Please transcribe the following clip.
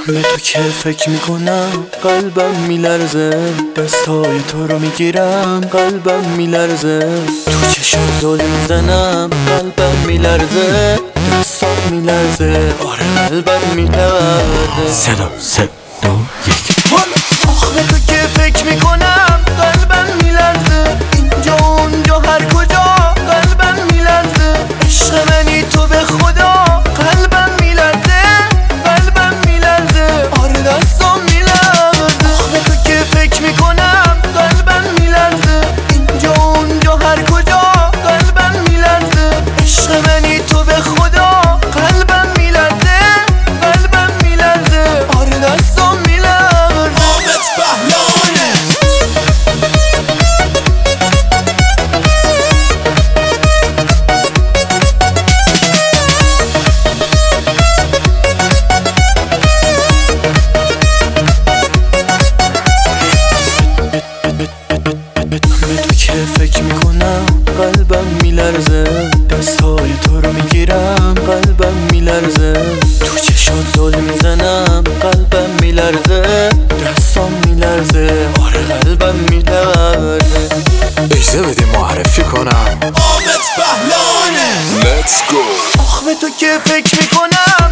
به تو که فکر میکنم قلبم میلرزه، دستای تو رو میگیرم قلبم میلرزه، تو چشم ظلم میزنم قلبم میلرزه، دستام میلرزه، آره قلبم میلرزه. صدا سه دو یک. آخ به تو که فکر میکنم قلبم میلرزه، اینجا اونجا هر کجا قلبم میلرزه، عشق منی تو به خدا قلبم میلرزه، قلبم میلرزه، آره دستام میلرزه. آخ به تو که فکر میکنم قلبم میلرزه، اینجا اونجا هر کجا قلبم میلرزه، عشق منی تو به خدا قلبم میلرزه، قلبم میلرزه، آره دستام میلرزه. به تو که فکر میکنم قلبم میلرزه، دستای تو رو میگیرم قلبم میلرزه، تو چشات ظلم میزنم قلبم میلرزه، دستام میلرزه، آره قلبم میلرزه. اجازه بده معرفی کنم آمد بهلانه. Let's go. آخ به تو که فکر میکنم